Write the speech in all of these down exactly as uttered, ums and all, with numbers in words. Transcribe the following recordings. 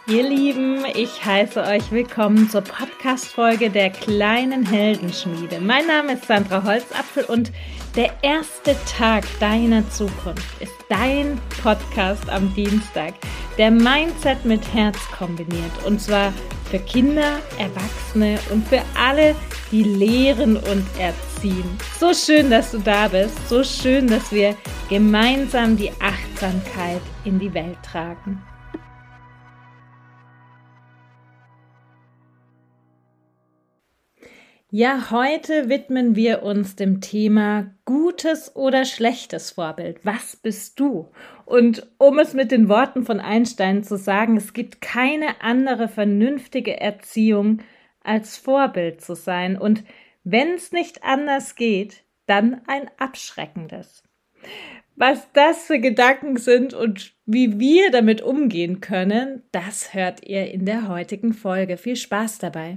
Ihr Lieben, ich heiße euch willkommen zur Podcast-Folge der kleinen Heldenschmiede. Mein Name ist Sandra Holzapfel und der erste Tag deiner Zukunft ist dein Podcast am Dienstag, der Mindset mit Herz kombiniert. Und zwar für Kinder, Erwachsene und für alle, die lehren und erziehen. So schön, dass du da bist. So schön, dass wir gemeinsam die Achtsamkeit in die Welt tragen. Ja, heute widmen wir uns dem Thema gutes oder schlechtes Vorbild. Was bist du? Und um es mit den Worten von Einstein zu sagen, es gibt keine andere vernünftige Erziehung als Vorbild zu sein. Und wenn es nicht anders geht, dann ein abschreckendes. Was das für Gedanken sind und wie wir damit umgehen können, das hört ihr in der heutigen Folge. Viel Spaß dabei!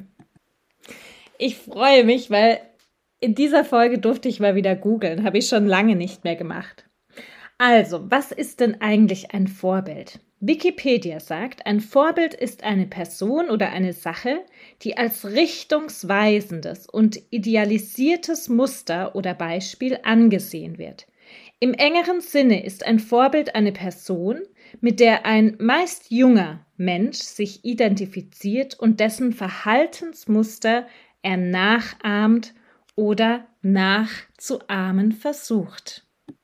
Ich freue mich, weil in dieser Folge durfte ich mal wieder googeln, habe ich schon lange nicht mehr gemacht. Also, was ist denn eigentlich ein Vorbild? Wikipedia sagt, ein Vorbild ist eine Person oder eine Sache, die als richtungsweisendes und idealisiertes Muster oder Beispiel angesehen wird. Im engeren Sinne ist ein Vorbild eine Person, mit der ein meist junger Mensch sich identifiziert und dessen Verhaltensmuster er nachahmt oder nachzuahmen versucht.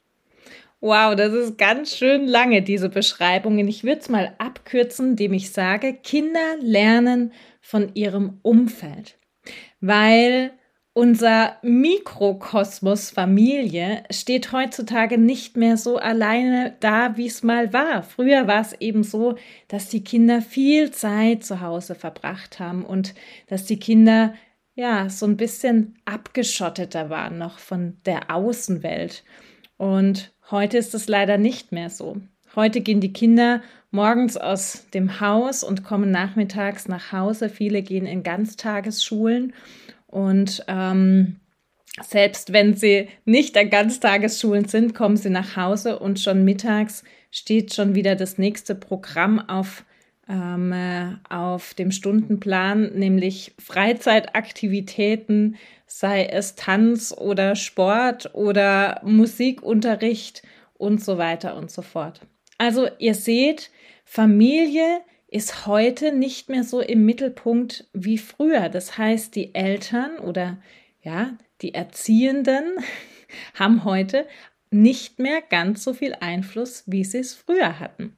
Wow, das ist ganz schön lange, diese Beschreibung. Und ich würde es mal abkürzen, indem ich sage, Kinder lernen von ihrem Umfeld, weil unser Mikrokosmos Familie steht heutzutage nicht mehr so alleine da, wie es mal war. Früher war es eben so, dass die Kinder viel Zeit zu Hause verbracht haben und dass die Kinder ja, so ein bisschen abgeschotteter waren noch von der Außenwelt. Und heute ist es leider nicht mehr so. Heute gehen die Kinder morgens aus dem Haus und kommen nachmittags nach Hause. Viele gehen in Ganztagesschulen und ähm, selbst wenn sie nicht an Ganztagesschulen sind, kommen sie nach Hause und schon mittags steht schon wieder das nächste Programm auf Ähm, äh, auf dem Stundenplan, nämlich Freizeitaktivitäten, sei es Tanz oder Sport oder Musikunterricht und so weiter und so fort. Also ihr seht, Familie ist heute nicht mehr so im Mittelpunkt wie früher. Das heißt, die Eltern oder ja, die Erziehenden haben heute nicht mehr ganz so viel Einfluss, wie sie es früher hatten.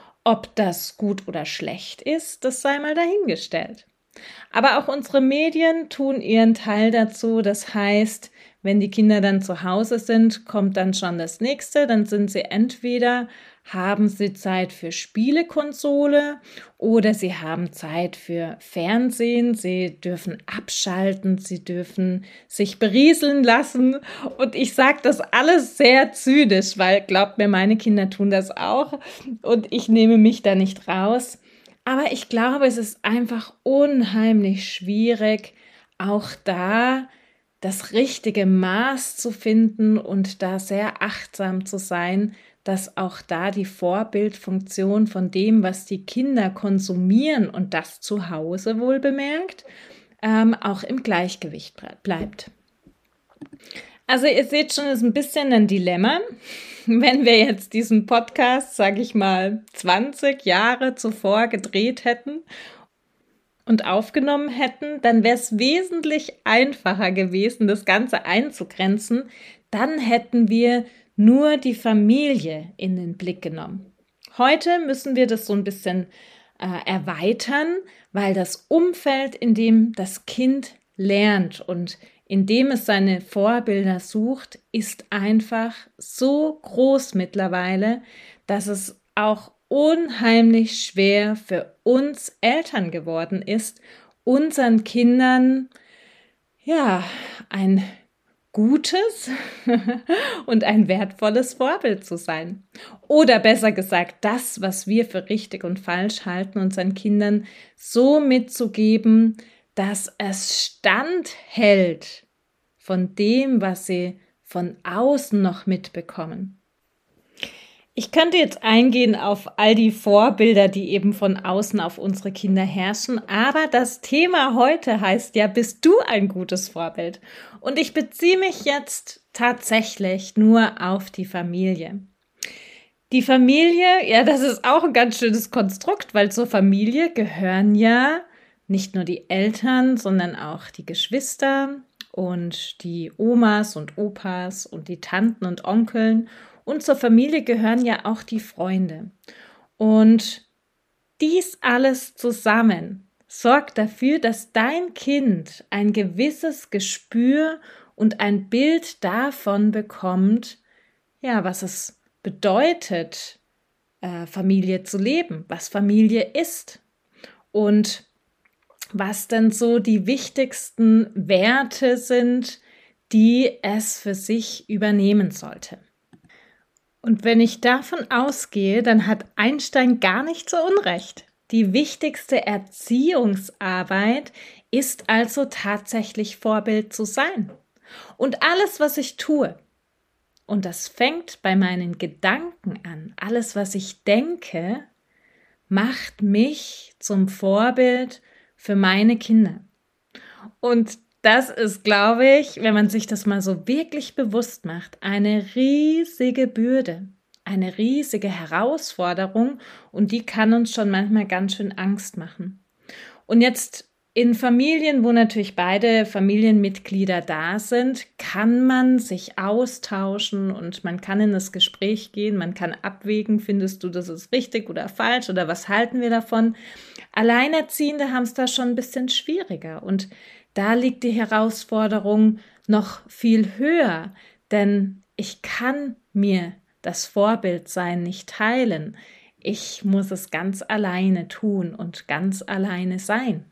Ob das gut oder schlecht ist, das sei mal dahingestellt. Aber auch unsere Medien tun ihren Teil dazu. Das heißt, wenn die Kinder dann zu Hause sind, kommt dann schon das Nächste. Dann sind sie entweder, haben sie Zeit für Spielekonsole oder sie haben Zeit für Fernsehen. Sie dürfen abschalten, sie dürfen sich berieseln lassen. Und ich sage das alles sehr zynisch, weil, glaubt mir, meine Kinder tun das auch und ich nehme mich da nicht raus. Aber ich glaube, es ist einfach unheimlich schwierig, auch da das richtige Maß zu finden und da sehr achtsam zu sein, dass auch da die Vorbildfunktion von dem, was die Kinder konsumieren und das zu Hause wohl bemerkt, ähm, auch im Gleichgewicht bleibt. Also ihr seht schon, es ist ein bisschen ein Dilemma. Wenn wir jetzt diesen Podcast, sage ich mal, zwanzig Jahre zuvor gedreht hätten und aufgenommen hätten, dann wäre es wesentlich einfacher gewesen, das Ganze einzugrenzen. Dann hätten wir nur die Familie in den Blick genommen. Heute müssen wir das so ein bisschen äh, erweitern, weil das Umfeld, in dem das Kind lernt und in dem es seine Vorbilder sucht, ist einfach so groß mittlerweile, dass es auch unheimlich schwer für uns Eltern geworden ist, unseren Kindern ja ein gutes und ein wertvolles Vorbild zu sein. Oder besser gesagt, das, was wir für richtig und falsch halten, unseren Kindern so mitzugeben, dass es standhält von dem, was sie von außen noch mitbekommen. Ich könnte jetzt eingehen auf all die Vorbilder, die eben von außen auf unsere Kinder herrschen, aber das Thema heute heißt ja, bist du ein gutes Vorbild? Und ich beziehe mich jetzt tatsächlich nur auf die Familie. Die Familie, ja, das ist auch ein ganz schönes Konstrukt, weil zur Familie gehören ja nicht nur die Eltern, sondern auch die Geschwister und die Omas und Opas und die Tanten und Onkeln. Und zur Familie gehören ja auch die Freunde. Und dies alles zusammen sorgt dafür, dass dein Kind ein gewisses Gespür und ein Bild davon bekommt, ja, was es bedeutet, äh, Familie zu leben, was Familie ist und was denn so die wichtigsten Werte sind, die es für sich übernehmen sollte. Und wenn ich davon ausgehe, dann hat Einstein gar nicht so unrecht. Die wichtigste Erziehungsarbeit ist also tatsächlich Vorbild zu sein. Und alles, was ich tue, und das fängt bei meinen Gedanken an, alles, was ich denke, macht mich zum Vorbild für meine Kinder. Und das ist, glaube ich, wenn man sich das mal so wirklich bewusst macht, eine riesige Bürde, eine riesige Herausforderung und die kann uns schon manchmal ganz schön Angst machen. Und jetzt in Familien, wo natürlich beide Familienmitglieder da sind, kann man sich austauschen und man kann in das Gespräch gehen, man kann abwägen, findest du, das ist richtig oder falsch oder was halten wir davon? Alleinerziehende haben es da schon ein bisschen schwieriger und da liegt die Herausforderung noch viel höher, denn ich kann mir das Vorbildsein nicht teilen. Ich muss es ganz alleine tun und ganz alleine sein.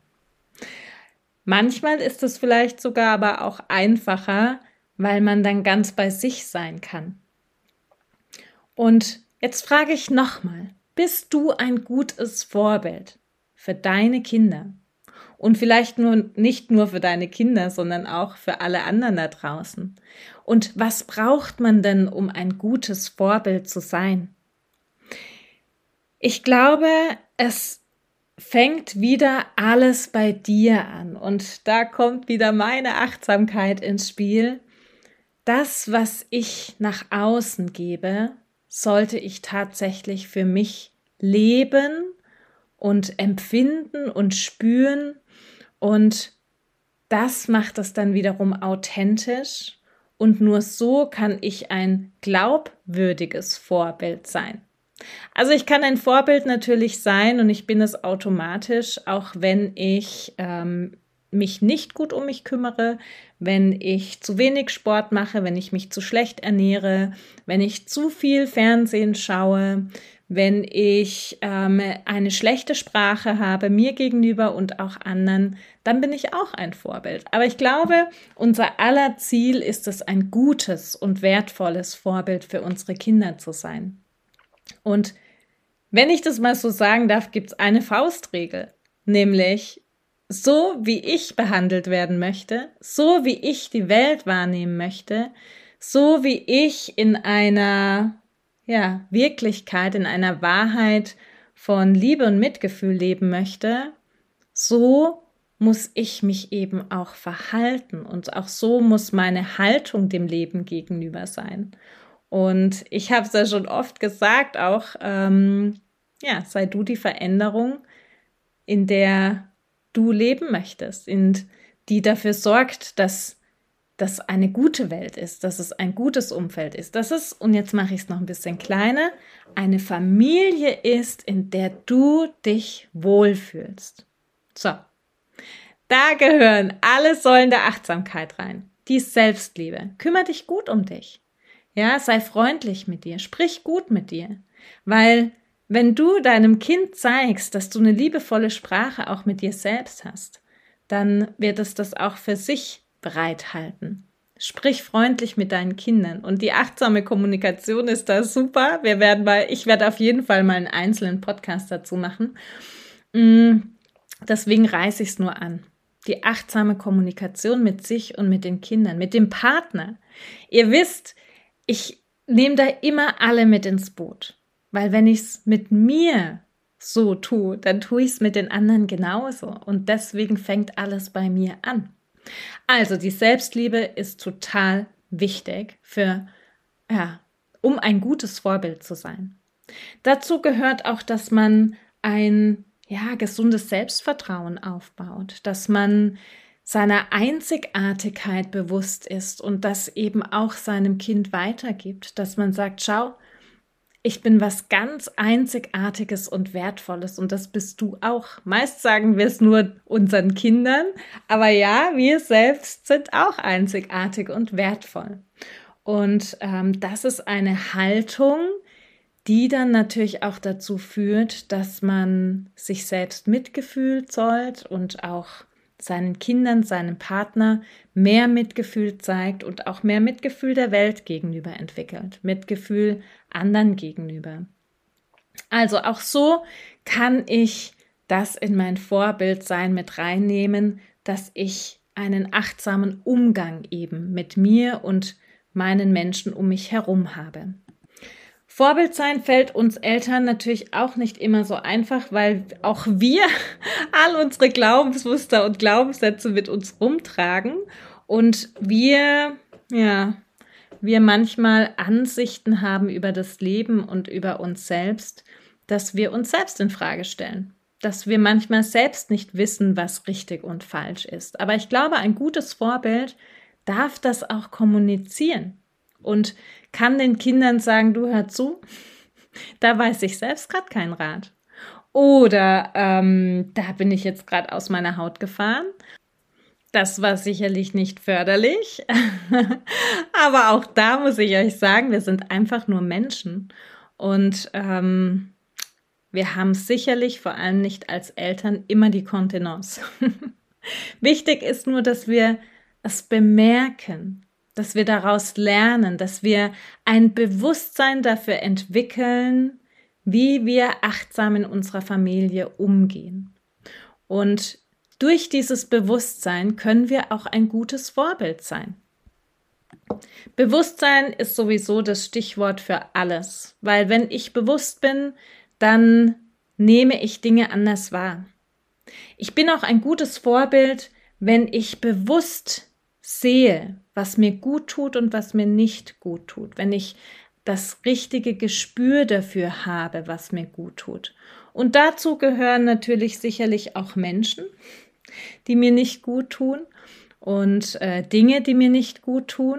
Manchmal ist es vielleicht sogar aber auch einfacher, weil man dann ganz bei sich sein kann. Und jetzt frage ich nochmal, bist du ein gutes Vorbild für deine Kinder? Und vielleicht nur, nicht nur für deine Kinder, sondern auch für alle anderen da draußen. Und was braucht man denn, um ein gutes Vorbild zu sein? Ich glaube, es fängt wieder alles bei dir an. Und da kommt wieder meine Achtsamkeit ins Spiel. Das, was ich nach außen gebe, sollte ich tatsächlich für mich leben und empfinden und spüren. Und das macht es dann wiederum authentisch und nur so kann ich ein glaubwürdiges Vorbild sein. Also ich kann ein Vorbild natürlich sein und ich bin es automatisch, auch wenn ich ähm, mich nicht gut um mich kümmere, wenn ich zu wenig Sport mache, wenn ich mich zu schlecht ernähre, wenn ich zu viel Fernsehen schaue, wenn ich ähm, eine schlechte Sprache habe, mir gegenüber und auch anderen, dann bin ich auch ein Vorbild. Aber ich glaube, unser aller Ziel ist es, ein gutes und wertvolles Vorbild für unsere Kinder zu sein. Und wenn ich das mal so sagen darf, gibt es eine Faustregel, nämlich so wie ich behandelt werden möchte, so wie ich die Welt wahrnehmen möchte, so wie ich in einer ja, Wirklichkeit, in einer Wahrheit von Liebe und Mitgefühl leben möchte, so muss ich mich eben auch verhalten und auch so muss meine Haltung dem Leben gegenüber sein. Und ich habe es ja schon oft gesagt, auch ähm, ja, sei du die Veränderung, in der du leben möchtest, in die dafür sorgt, dass das eine gute Welt ist, dass es ein gutes Umfeld ist, dass es, und jetzt mache ich es noch ein bisschen kleiner, eine Familie ist, in der du dich wohlfühlst. So, da gehören alle Säulen der Achtsamkeit rein. Die Selbstliebe. Kümmere dich gut um dich. Ja, sei freundlich mit dir, sprich gut mit dir, weil wenn du deinem Kind zeigst, dass du eine liebevolle Sprache auch mit dir selbst hast, dann wird es das auch für sich bereithalten. Sprich freundlich mit deinen Kindern und die achtsame Kommunikation ist da super. Wir werden mal, ich werde auf jeden Fall mal einen einzelnen Podcast dazu machen. Deswegen reiße ich es nur an. Die achtsame Kommunikation mit sich und mit den Kindern, mit dem Partner. Ihr wisst, ich nehme da immer alle mit ins Boot, weil wenn ich es mit mir so tue, dann tue ich es mit den anderen genauso und deswegen fängt alles bei mir an. Also die Selbstliebe ist total wichtig für, ja, um ein gutes Vorbild zu sein. Dazu gehört auch, dass man ein ja, gesundes Selbstvertrauen aufbaut, dass man seiner Einzigartigkeit bewusst ist und das eben auch seinem Kind weitergibt, dass man sagt, schau, ich bin was ganz Einzigartiges und Wertvolles und das bist du auch. Meist sagen wir es nur unseren Kindern, aber ja, wir selbst sind auch einzigartig und wertvoll. Und ähm, das ist eine Haltung, die dann natürlich auch dazu führt, dass man sich selbst Mitgefühl zollt und auch seinen Kindern, seinem Partner mehr Mitgefühl zeigt und auch mehr Mitgefühl der Welt gegenüber entwickelt, Mitgefühl anderen gegenüber. Also auch so kann ich das in mein Vorbildsein mit reinnehmen, dass ich einen achtsamen Umgang eben mit mir und meinen Menschen um mich herum habe. Vorbild sein fällt uns Eltern natürlich auch nicht immer so einfach, weil auch wir all unsere Glaubensmuster und Glaubenssätze mit uns rumtragen und wir, ja, wir manchmal Ansichten haben über das Leben und über uns selbst, dass wir uns selbst in Frage stellen, dass wir manchmal selbst nicht wissen, was richtig und falsch ist. Aber ich glaube, ein gutes Vorbild darf das auch kommunizieren und kann den Kindern sagen, du hör zu, da weiß ich selbst gerade keinen Rat. Oder ähm, da bin ich jetzt gerade aus meiner Haut gefahren. Das war sicherlich nicht förderlich. Aber auch da muss ich euch sagen, wir sind einfach nur Menschen. Und ähm, wir haben sicherlich, vor allem nicht als Eltern, immer die Kontenance. Wichtig ist nur, dass wir es bemerken, dass wir daraus lernen, dass wir ein Bewusstsein dafür entwickeln, wie wir achtsam in unserer Familie umgehen. Und durch dieses Bewusstsein können wir auch ein gutes Vorbild sein. Bewusstsein ist sowieso das Stichwort für alles, weil wenn ich bewusst bin, dann nehme ich Dinge anders wahr. Ich bin auch ein gutes Vorbild, wenn ich bewusst sehe, was mir gut tut und was mir nicht gut tut, wenn ich das richtige Gespür dafür habe, was mir gut tut. Und dazu gehören natürlich sicherlich auch Menschen, die mir nicht gut tun und äh, Dinge, die mir nicht gut tun.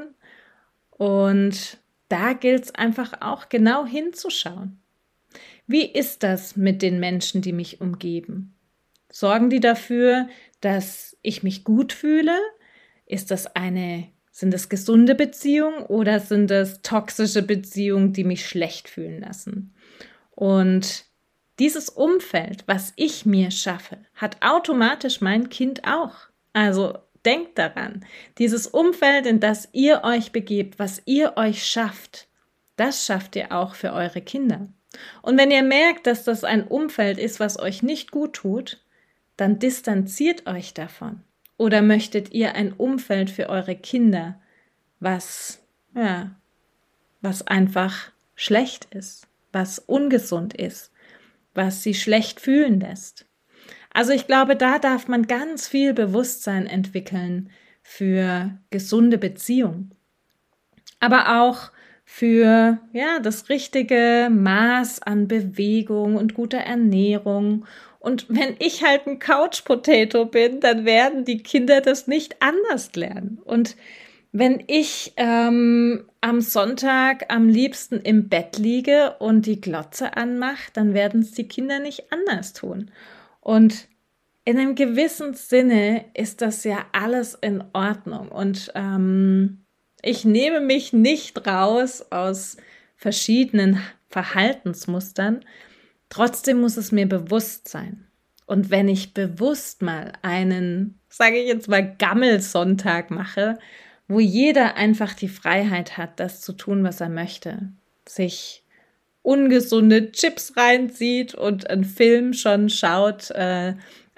Und da gilt es einfach auch genau hinzuschauen. Wie ist das mit den Menschen, die mich umgeben? Sorgen die dafür, dass ich mich gut fühle? Ist das eine, sind das gesunde Beziehungen oder sind das toxische Beziehungen, die mich schlecht fühlen lassen? Und dieses Umfeld, was ich mir schaffe, hat automatisch mein Kind auch. Also denkt daran, dieses Umfeld, in das ihr euch begebt, was ihr euch schafft, das schafft ihr auch für eure Kinder. Und wenn ihr merkt, dass das ein Umfeld ist, was euch nicht gut tut, dann distanziert euch davon. Oder möchtet ihr ein Umfeld für eure Kinder, was, ja, was einfach schlecht ist, was ungesund ist, was sie schlecht fühlen lässt? Also ich glaube, da darf man ganz viel Bewusstsein entwickeln für gesunde Beziehungen, aber auch für ja, das richtige Maß an Bewegung und guter Ernährung. Und wenn ich halt ein Couch-Potato bin, dann werden die Kinder das nicht anders lernen. Und wenn ich ähm, am Sonntag am liebsten im Bett liege und die Glotze anmache, dann werden es die Kinder nicht anders tun. Und in einem gewissen Sinne ist das ja alles in Ordnung. Und ähm, ich nehme mich nicht raus aus verschiedenen Verhaltensmustern. Trotzdem muss es mir bewusst sein. Und wenn ich bewusst mal einen, sage ich jetzt mal, Gammelsonntag mache, wo jeder einfach die Freiheit hat, das zu tun, was er möchte, sich ungesunde Chips reinzieht und einen Film schon schaut, äh,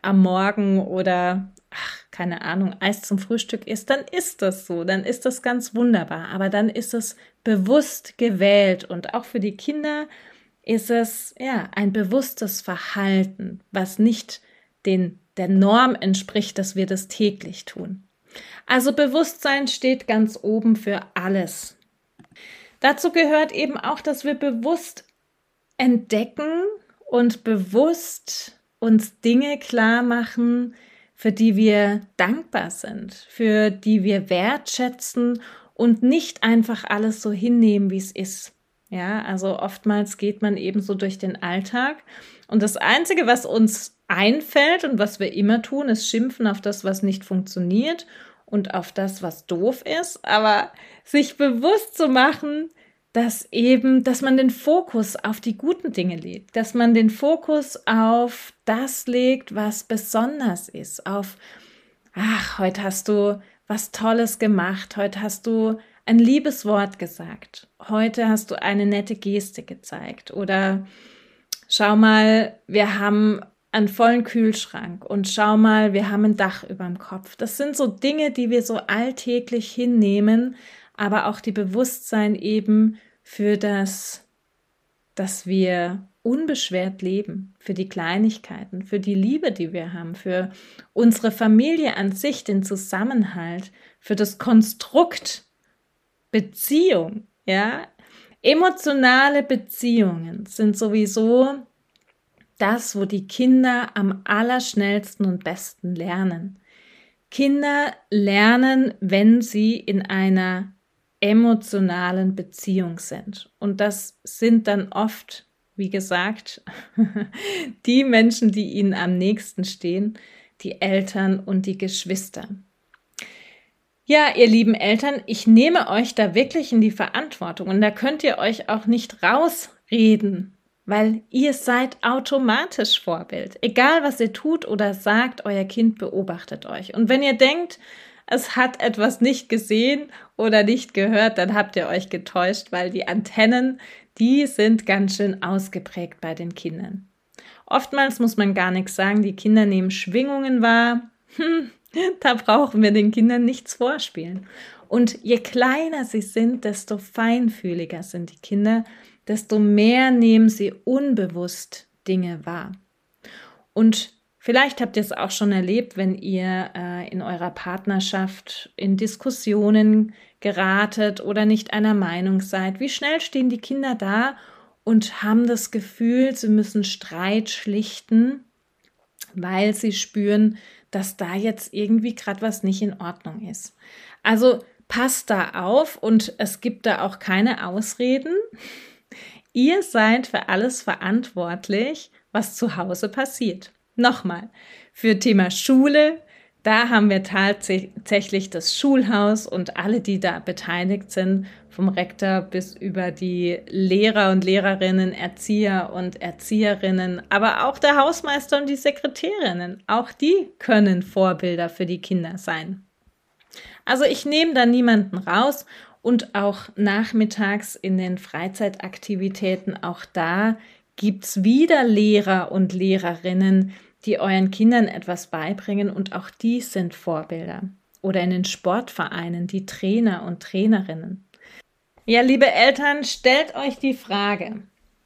am Morgen oder, ach, keine Ahnung, Eis zum Frühstück isst, dann ist das so, dann ist das ganz wunderbar. Aber dann ist es bewusst gewählt und auch für die Kinder ist es ja ein bewusstes Verhalten, was nicht den, der Norm entspricht, dass wir das täglich tun. Also Bewusstsein steht ganz oben für alles. Dazu gehört eben auch, dass wir bewusst entdecken und bewusst uns Dinge klar machen, für die wir dankbar sind, für die wir wertschätzen und nicht einfach alles so hinnehmen, wie es ist. Ja, also oftmals geht man eben so durch den Alltag und das Einzige, was uns einfällt und was wir immer tun, ist schimpfen auf das, was nicht funktioniert und auf das, was doof ist, aber sich bewusst zu machen, dass eben, dass man den Fokus auf die guten Dinge legt, dass man den Fokus auf das legt, was besonders ist, auf, ach, heute hast du was Tolles gemacht, heute hast du ein liebes Wort gesagt, heute hast du eine nette Geste gezeigt oder schau mal, wir haben einen vollen Kühlschrank und schau mal, wir haben ein Dach über dem Kopf. Das sind so Dinge, die wir so alltäglich hinnehmen, aber auch die Bewusstsein eben für das, dass wir unbeschwert leben, für die Kleinigkeiten, für die Liebe, die wir haben, für unsere Familie an sich, den Zusammenhalt, für das Konstrukt Beziehung, ja. Emotionale Beziehungen sind sowieso das, wo die Kinder am allerschnellsten und besten lernen. Kinder lernen, wenn sie in einer emotionalen Beziehung sind. Und das sind dann oft, wie gesagt, die Menschen, die ihnen am nächsten stehen, die Eltern und die Geschwister. Ja, ihr lieben Eltern, ich nehme euch da wirklich in die Verantwortung und da könnt ihr euch auch nicht rausreden, weil ihr seid automatisch Vorbild. Egal, was ihr tut oder sagt, euer Kind beobachtet euch. Und wenn ihr denkt, es hat etwas nicht gesehen oder nicht gehört, dann habt ihr euch getäuscht, weil die Antennen, die sind ganz schön ausgeprägt bei den Kindern. Oftmals muss man gar nichts sagen, die Kinder nehmen Schwingungen wahr. Hm, da brauchen wir den Kindern nichts vorspielen. Und je kleiner sie sind, desto feinfühliger sind die Kinder, desto mehr nehmen sie unbewusst Dinge wahr. Und vielleicht habt ihr es auch schon erlebt, wenn ihr äh, in eurer Partnerschaft in Diskussionen geratet oder nicht einer Meinung seid. Wie schnell stehen die Kinder da und haben das Gefühl, sie müssen Streit schlichten, weil sie spüren, dass da jetzt irgendwie gerade was nicht in Ordnung ist. Also passt da auf und es gibt da auch keine Ausreden. Ihr seid für alles verantwortlich, was zu Hause passiert. Nochmal, für Thema Schule, da haben wir tatsächlich das Schulhaus und alle, die da beteiligt sind, vom Rektor bis über die Lehrer und Lehrerinnen, Erzieher und Erzieherinnen, aber auch der Hausmeister und die Sekretärinnen, auch die können Vorbilder für die Kinder sein. Also ich nehme da niemanden raus und auch nachmittags in den Freizeitaktivitäten, auch da gibt's wieder Lehrer und Lehrerinnen, die euren Kindern etwas beibringen und auch die sind Vorbilder. Oder in den Sportvereinen, die Trainer und Trainerinnen. Ja, liebe Eltern, stellt euch die Frage,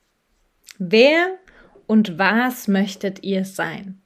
wer und was möchtet ihr sein?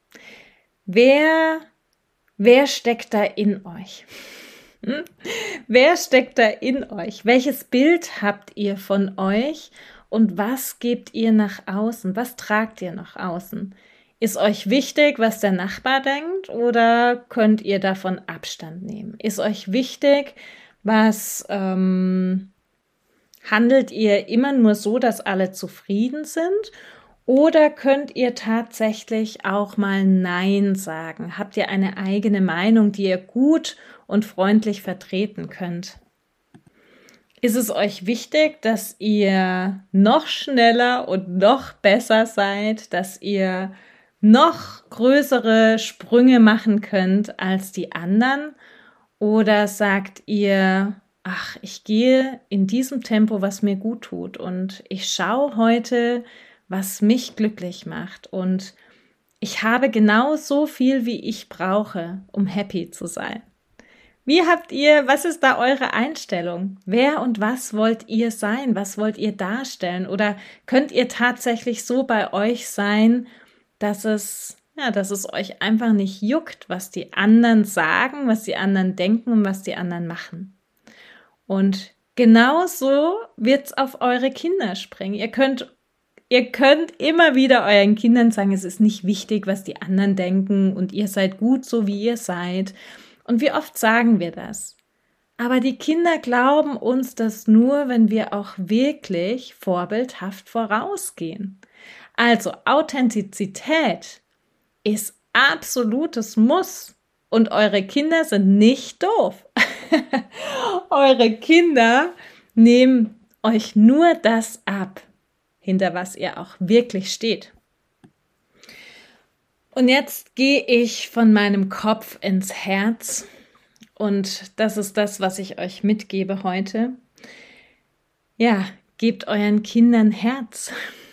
Wer, wer steckt da in euch? Hm? Wer steckt da in euch? Welches Bild habt ihr von euch und was gebt ihr nach außen? Was tragt ihr nach außen? Ist euch wichtig, was der Nachbar denkt oder könnt ihr davon Abstand nehmen? Ist euch wichtig, was ähm, handelt ihr immer nur so, dass alle zufrieden sind? Oder könnt ihr tatsächlich auch mal Nein sagen? Habt ihr eine eigene Meinung, die ihr gut und freundlich vertreten könnt? Ist es euch wichtig, dass ihr noch schneller und noch besser seid, dass ihr noch größere Sprünge machen könnt als die anderen? Oder sagt ihr, ach, ich gehe in diesem Tempo, was mir gut tut und ich schaue heute, was mich glücklich macht und Ich habe genau so viel, wie ich brauche, um happy zu sein. Wie habt ihr, was ist da eure Einstellung? Wer und was wollt ihr sein? Was wollt ihr darstellen? Oder könnt ihr tatsächlich so bei euch sein, dass es, ja, dass es euch einfach nicht juckt, was die anderen sagen, was die anderen denken und was die anderen machen? Und genau so wird's auf eure Kinder springen. Ihr könnt Ihr könnt immer wieder euren Kindern sagen, es ist nicht wichtig, was die anderen denken und ihr seid gut, so wie ihr seid. Und wie oft sagen wir das? Aber die Kinder glauben uns das nur, wenn wir auch wirklich vorbildhaft vorausgehen. Also Authentizität ist absolutes Muss. Und eure Kinder sind nicht doof. Eure Kinder nehmen euch nur das ab, hinter was ihr auch wirklich steht. Und jetzt gehe ich von meinem Kopf ins Herz und das ist das, was ich euch mitgebe heute. Ja, gebt euren Kindern Herz.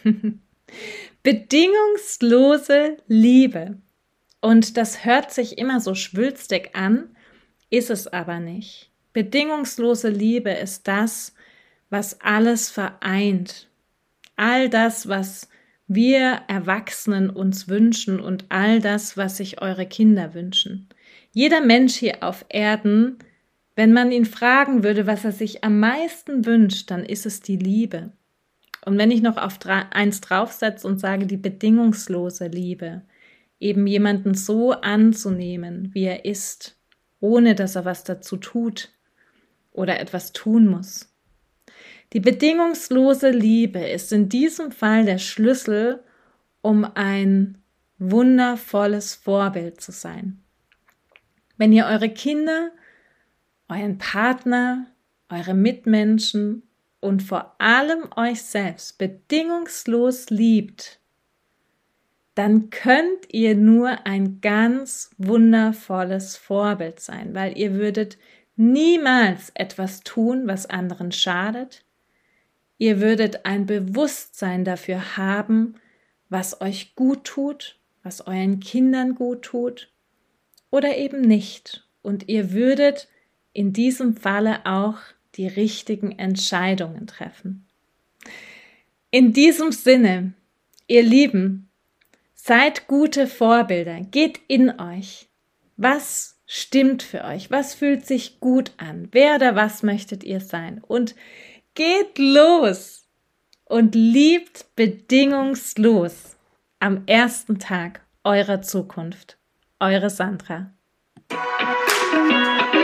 Bedingungslose Liebe. Und das hört sich immer so schwülstig an, ist es aber nicht. Bedingungslose Liebe ist das, was alles vereint. All das, was wir Erwachsenen uns wünschen und all das, was sich eure Kinder wünschen. Jeder Mensch hier auf Erden, wenn man ihn fragen würde, was er sich am meisten wünscht, dann ist es die Liebe. Und wenn ich noch auf eins draufsetze und sage, die bedingungslose Liebe, eben jemanden so anzunehmen, wie er ist, ohne dass er was dazu tut oder etwas tun muss. Die bedingungslose Liebe ist in diesem Fall der Schlüssel, um ein wundervolles Vorbild zu sein. Wenn ihr eure Kinder, euren Partner, eure Mitmenschen und vor allem euch selbst bedingungslos liebt, dann könnt ihr nur ein ganz wundervolles Vorbild sein, weil ihr würdet niemals etwas tun, was anderen schadet. Ihr würdet ein Bewusstsein dafür haben, was euch gut tut, was euren Kindern gut tut oder eben nicht. Und ihr würdet in diesem Falle auch die richtigen Entscheidungen treffen. In diesem Sinne, ihr Lieben, seid gute Vorbilder, geht in euch. Was stimmt für euch? Was fühlt sich gut an? Wer oder was möchtet ihr sein? Und geht los und liebt bedingungslos am ersten Tag eurer Zukunft. Eure Sandra.